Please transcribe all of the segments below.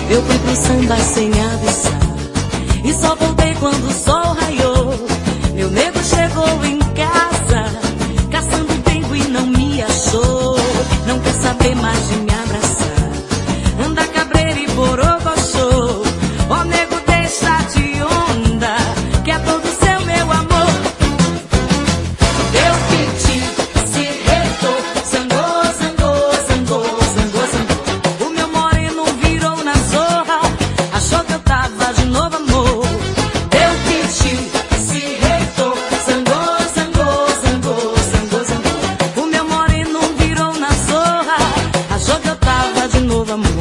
Eu fui pro samba sem avisar e só voltei quando o sol raiou. Meu nego chegou em casa, caçando tempo e não me achou. Não quer saber mais de me abraçar, anda cabreiro e borocochô. Ô nego, deixa de onda, que é todo seu meu amor. Eu pedi, se reitou, zangou, zangou, zangou, zangou, zangou. O meu moreno virou na zorra, achou que eu tava de novo, amor. Eu pedi, se reitou, zangou, zangou, zangou, zangou, zangou. O meu moreno virou na zorra, achou que eu tava de novo, amor.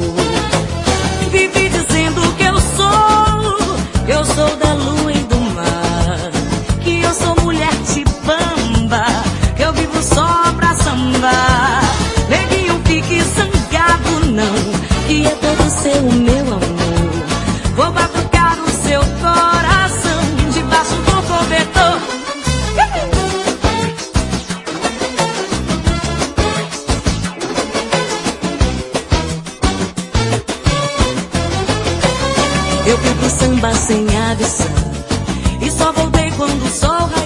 Vivi dizendo que eu sou da lua e do mar, que eu sou mulher de bamba, que eu vivo só pra sambar. Neguinho, fique zangado não, que é todo seu o meu amor. Vou batucar o seu coração debaixo do cobertor. Eu fui pro samba sem avisar e só voltei quando o sol raiou.